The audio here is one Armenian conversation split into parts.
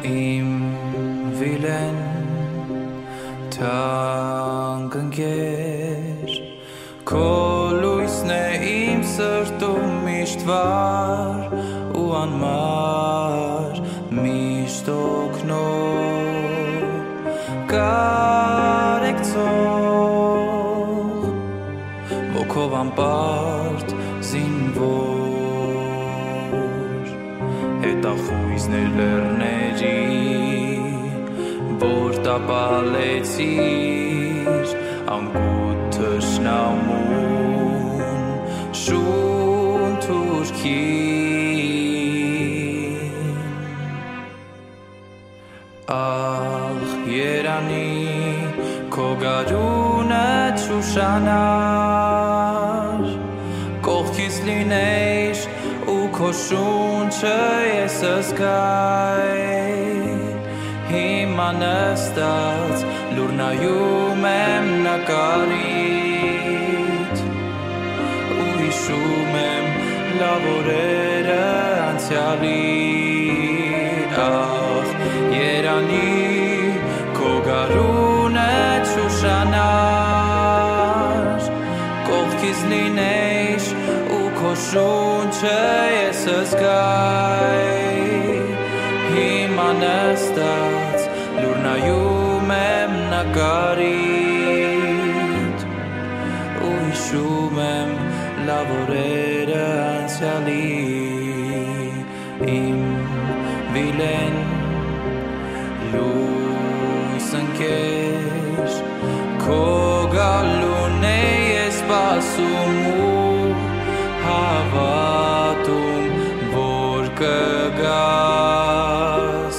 Im willen tangengեր Քոլույսն է իմ սրտում միշտ վար ու անմար միշտ օգնող կարեկցող ոգով անպարտ զինվոր հետախույզներ լեռների որ տապալեցիր անգութ թշնամուն շուն թուրքին ախ երանի քո գարունը չուշանար կողքից լինեիր ու քո շունչը ես զգայի Հիմա նստած լուր նայում եմ նկարիդ ու հիշում եմ լավ օրերը անցյալի ախ երանի քո գարունը չուշանար կողքից լինեիր ու քո շունչը ես զգայի Հիմա նստած լուր նայում եմ նկարիդ ու հիշում եմ լավ օրերը անցյալի իմ վիլեն լույս ընկեր քո գալուն է ես սպասում ու հավատում որ կգաս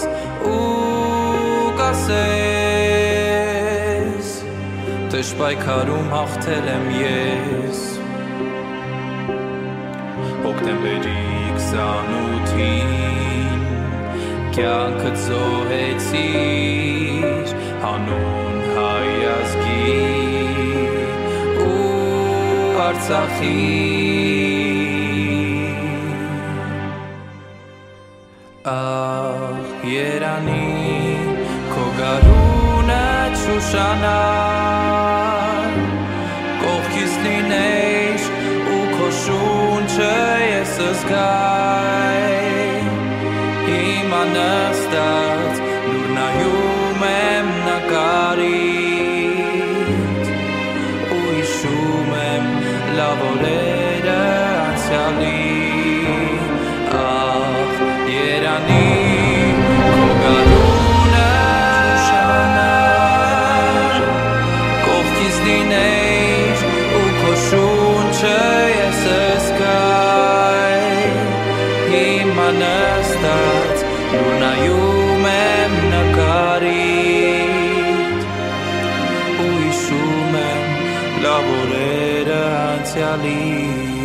Տշպայքարում հաղթել եմ ես Հոկտեմբերի 28-ին կյանքդ զոհեցիր հանուն հայ ազգի ու Արցախի Ախ երանի քո գարունը չուշանար կողքից լինեիր ու քո շունչը ես զգայի հիմա նստած լուր նայում եմ նկարիդ ու հիշում եմ լավ օրերը անցյալի ախ երանի քո գարունը Լինեիր ու քո շունչը ես զգայի հիմա նստած լուր նայում եմ նկարիդ ու հիշում եմ լավ օրերը անցյալի